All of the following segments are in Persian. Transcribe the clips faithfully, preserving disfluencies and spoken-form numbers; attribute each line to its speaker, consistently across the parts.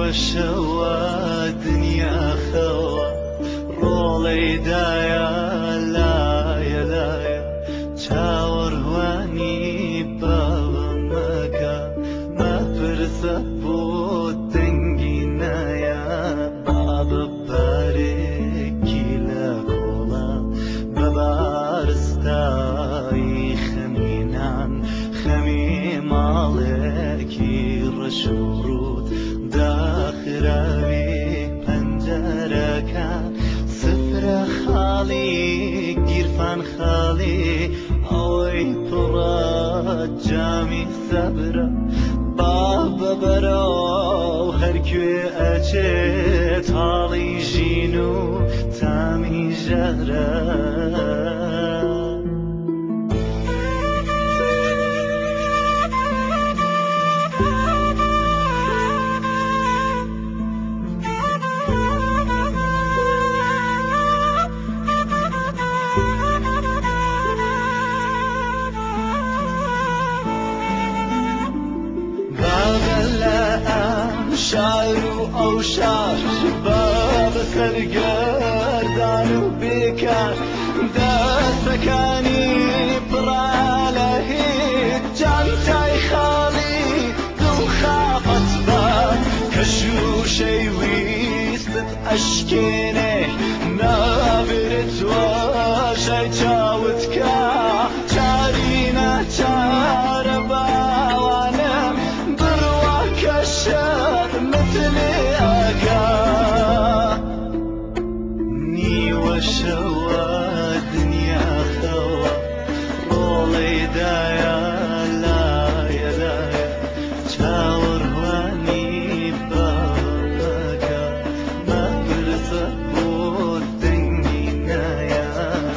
Speaker 1: وشوا دنيا خوا رولي دايا لايا لايا چاوروانی بابا مكا ما فرسبو دنگی نايا بابا باركي لكولا ببارستاي خمينان خمي مالكي رشورود داخراوي پنجركا سفر خالي گيرفان خالي اوي طرا جامي صبرا بابا برو هركوي اچه تالي جينو تامي جهرا شعر او شعر باب سرگردان و بیکار دستکانی براله جانتای خالی دو خافت با کشوشی ویستت اشکینه نابرت و شای چاوت کا چارینا چار باوانه بروا کشد وشوا دنيا خوا رولي دايا لايا لايا چاوروانی بابا مكا ما برسبو دنگی نايا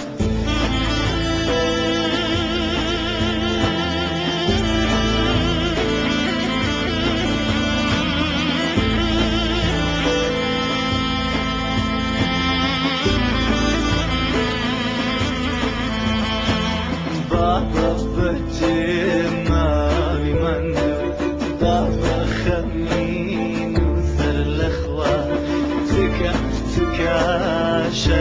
Speaker 1: بابا بجمامي مندو بابا خمين وزر الأخوة تكا تكا